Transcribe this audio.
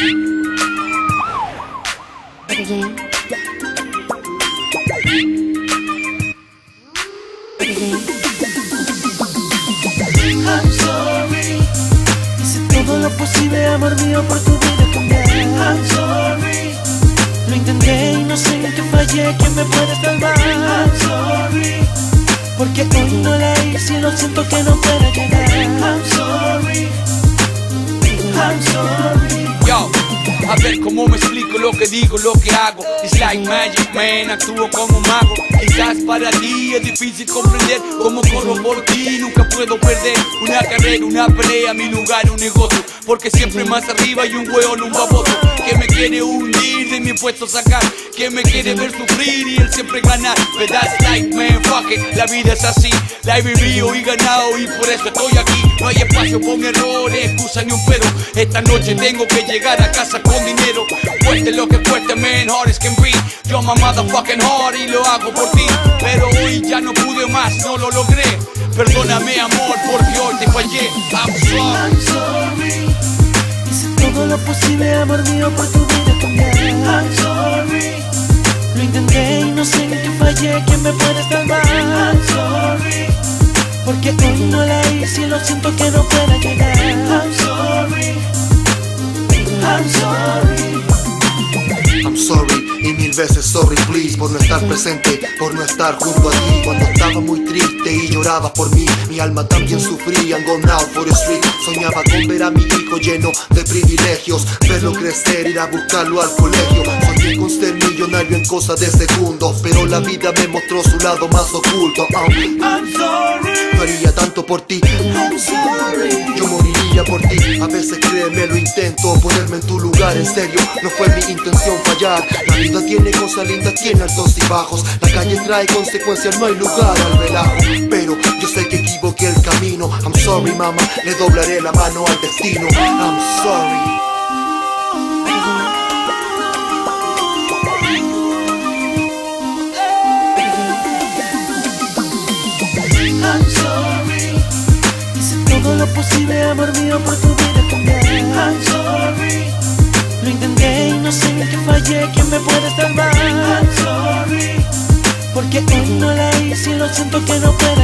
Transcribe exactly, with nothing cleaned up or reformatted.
Again. I'm sorry. Hice todo lo posible, amor mío, por tu vida cambiar. I'm sorry. Lo intenté y no sé en qué fallé, ¿quién me puede salvar? I'm sorry. Porque hoy no la hice y lo siento que no pueda llegar. I'm sorry. I'm sorry. Yo, a ver cómo me explico lo que digo, lo que hago. It's like magic, man, actúo como mago. Quizás para ti es difícil comprender cómo corro por ti. Nunca puedo perder una carrera, una pelea, mi lugar, un negocio. Porque siempre más arriba hay un hueón, un baboso que me quiere hundir, de mi puesto sacar, que me quiere ver sufrir y él siempre ganar. But that's life, man, fuck it, la vida es así. La he vivido y ganado y por eso estoy aquí. No hay espacio con errores, excusa ni un pedo. Esta noche tengo que llegar a casa con dinero. Cueste lo que cueste, man, hard as can be. Yo my motherfucking hard y lo hago por ti. Pero hoy ya no pude más, no lo logré. Perdóname, amor, porque hoy te fallé. I'm sorry. I'm sorry. Hice todo lo posible, amor mío, por tu vida cambiar. I'm sorry. Lo intenté y no sé en qué fallé, ¿quién me puede salvar? I'm sorry. Porque hoy no la hice y lo siento que no pueda llegar. I'm sorry. I'm sorry. I'm sorry, y mil veces sorry please, por no estar presente, por no estar junto a ti. Cuando estaba muy triste y lloraba por mí, mi alma también sufría. And go now for the street. Soñaba con ver a mi hijo lleno de privilegios, verlo crecer, ir a buscarlo al colegio. Soñé con ser millonario en cosas de segundos, pero la vida me mostró su lado más oculto. oh. I'm sorry. No haría tanto por ti, I'm sorry. yo moriría por ti. A veces créeme, lo intento, ponerme en tu lugar. En serio, no fue mi intención fallar. La vida tiene cosas lindas, tiene altos y bajos. La calle trae consecuencias, no hay lugar al relajo. Pero yo sé que equivoqué el camino. I'm sorry, mama, le doblaré la mano al destino. I'm sorry. I'm sorry. Hice todo lo posible, amor mío, por tu vida cambiar. I'm sorry. Lo intenté y no sé en qué fallé, ¿quién me puede salvar? I'm sorry. Porque hoy no la hice y lo siento que no puedo